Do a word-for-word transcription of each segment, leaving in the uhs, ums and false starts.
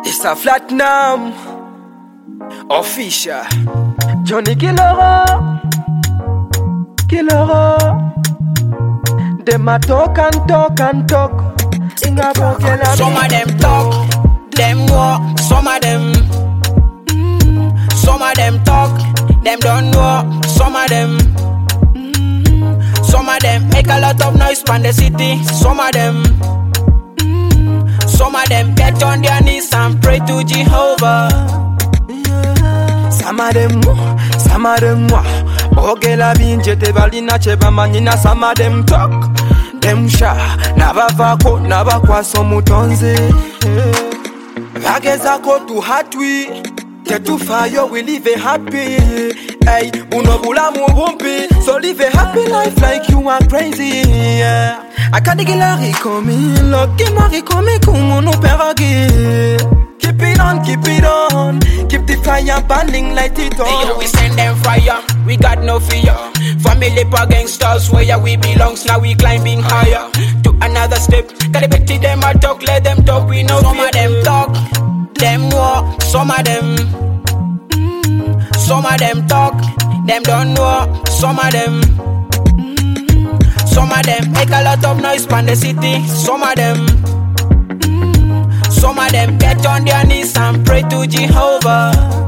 It's a Platinum official. Johnny Killero, Killero. Them a talk and talk and talk. Some of them talk, them walk. Some of them, mm, some of them talk, them don't know. Some of them, mm, some of them make a lot of noise from the city. Some of them, mm, some of them get on their knees and pray to Jehovah. Some of them, some of them, Ogela binje te balina cheba manina. Some of them talk, them sha nabavako nabakwaso mutonze. Bageza ko tu hatwi tetufayo we live a happy. Hey, unobula mubumpi, so live a happy life like you are crazy. Yeah. Akadigila rikomi, loki marikomi kumono peragi. Keep it on, keep it on. Keep the fire burning, light it on. Hey, yo, we send them fire, we got no fear. Family for gangsters, where we belongs, now we climbing higher. To another step, gotta bet to them I talk, let them talk, we know. Some of them talk, them walk. Some of them, mm, some of them talk, them don't know. Some of them, mm, some of them make a lot of noise from the city. Some of them, some of them get on their knees and pray to Jehovah.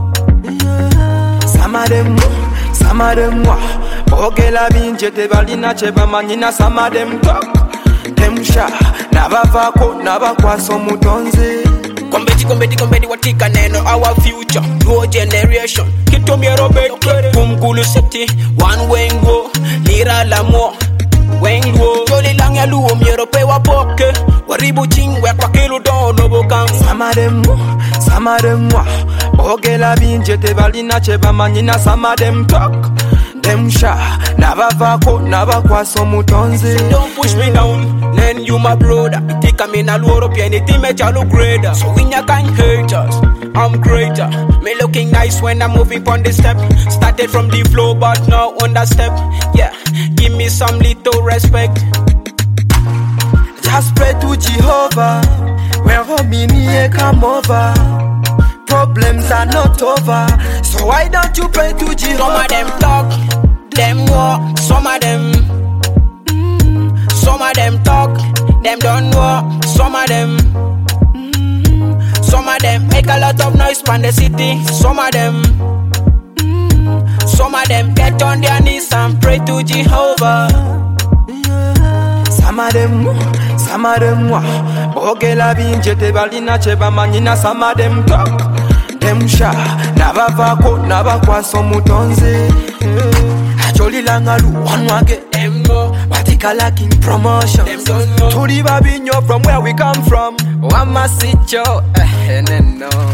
Some of them, some of them, Ogela binje te balina cheba manina. Some of them talk, them sha nabavako nabakwaso mutonze. Kombeti kombeti kombeti watika neno our future, no generation. Kitomye Robert Kumgulu City, one wengo lira lamo. Wengwo joli lang ya luo miero pe wapoke waribu chingwe kwa kilo dono bokang. Some of them, some of them, Ogela binje te balina cheba manina. Some of them talk, them sha nabavako nabakwaso mutonze. Don't push me down, then you my brother. Take a man a loro pianity me jalo greater. So when you can't hurt us, I'm greater. Me looking nice when I'm moving on the step. Started from the floor but now on the step. Yeah, give me some little respect. Just pray to Jehovah. When Romini come over, problems are not over. So why don't you pray to Jehovah? Some of them talk, them walk. Some of them, mm, some of them talk, them don't know. Some of them, mm, some of them make a lot of noise from the city. Some of them, mm, some of them get on their knees and pray to Jehovah. Some of them, some of them, Ogela binje te balina cheba manina. Some of them talk, them sha nabavako nabakwaso mutonze. Joli langalu wanwage Emmo, Batika lacking promotion. them don't know. Turi babinyo from where we come from. Wama sicho, eh, no.